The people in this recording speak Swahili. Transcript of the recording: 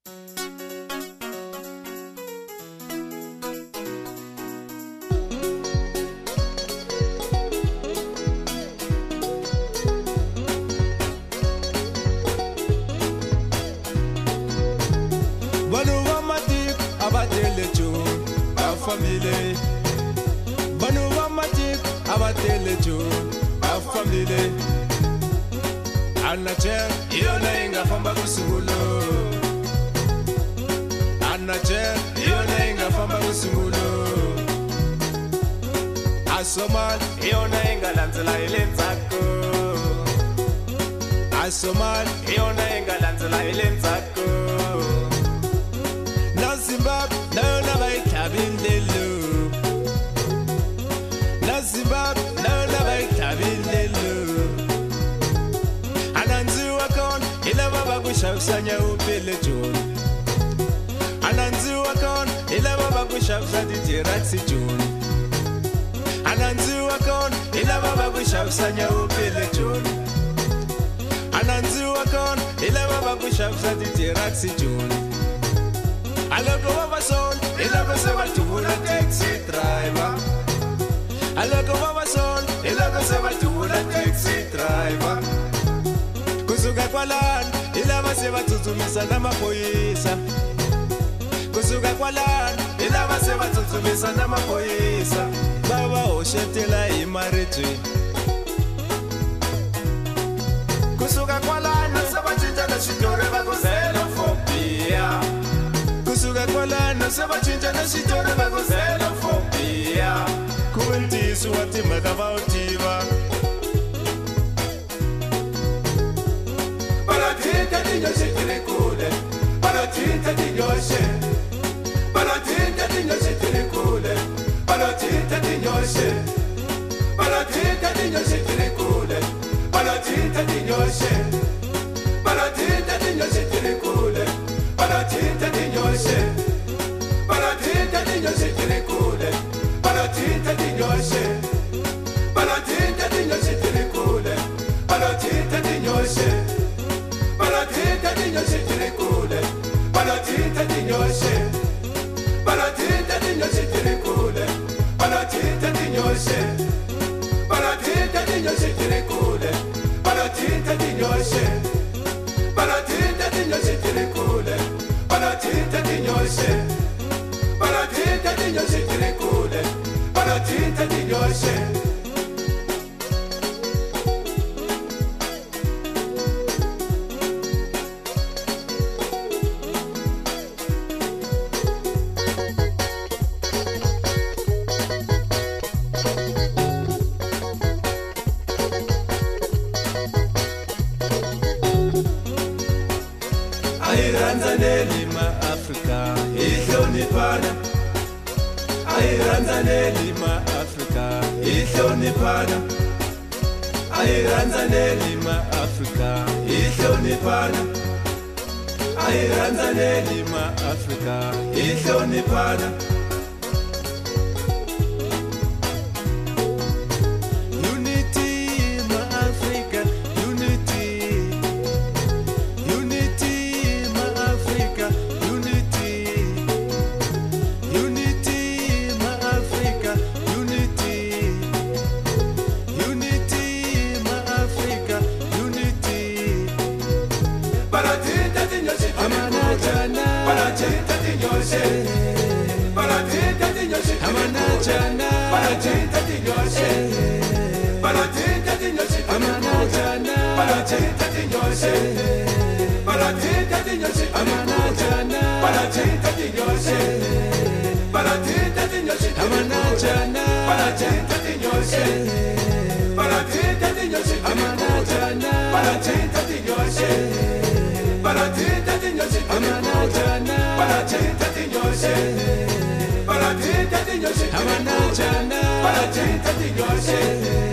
family. Banu wamatik abatele jo a family. Anache iona inga famba kusulo. Anache iona inga famba kusulo. Asomal iona inga lanzela ilenzako. Asomal iona inga lanzela ilenzako. Zimbabwe, no, never a cabin, little. No, Zimbabwe, no, never a cabin, little. And Anzu Akon, Ilava Babushafsanya, Village. And Anzu Akon, Ilava Babushafsanya, Ratsi June. And Anzu Akon, Ilava Babushafsanya, Village. And Anzu Akon, Ilava Babushafsanya, Ratsi June. I look over son, he loves to a taxi driver. I look over son, he loves to a taxi driver. Kusuga Kwalan, he loves to miss a Namapoisa. Kusuga Kwalan, he loves to miss a Namapoisa. Baba Oshetila Imariti. Kusuga Kwalan, Sabachita, the Shitoreva was xenophobia. Kusuga Kwalana sabachinja na shitore bago xenophobia. Kuwenti suwati magavautiwa. Baratinta dinyoshe kirikule. Baratinta dinyoshe. Baratinta dinyoshe kirikule. Baratinta dinyoshe. Baratinta dinyoshe kirikule. Baratinta dinyoshe. Baratinta dinyoshe kirikule. Baratinta dinyoshe, baratinta dinyoshe kirikule, baratinta dinyoshe, baratinta dinyoshe kirikule, baratinta dinyoshe, baratinta dinyoshe kirikule, baratinta dinyoshe, baratinta dinyoshe kirikule, baratinta dinyoshe, baratinta dinyoshe kirikule, baratinta dinyoshe, baratinta dinyoshe kirikule. Baratinta dinyoshe, baratinta dinyoshe kirikule, baratinta dinyoshe. Airanzaneli ma Africa, ihlonipana. Airanzaneli ma Africa, ihlonipana. Airanzaneli ma Africa, ihlonipana. Airanzaneli ma Africa, ihlonipana. Baratinta dinyoshe, baratinta dinyoshe, amanachana. Baratinta dinyoshe, baratinta dinyoshe, amanachana. Baratinta dinyoshe, baratinta dinyoshe, amanachana. Baratinta dinyoshe, baratinta dinyoshe, amanachana. Baratinta dinyoshe, baratinta dinyoshe, amanachana. Baratinta dinyoshe. Baratinta dinyoshe, amanachana. Baratinta dinyoshe, baratinta dinyoshe, amanachana. Baratinta dinyoshe.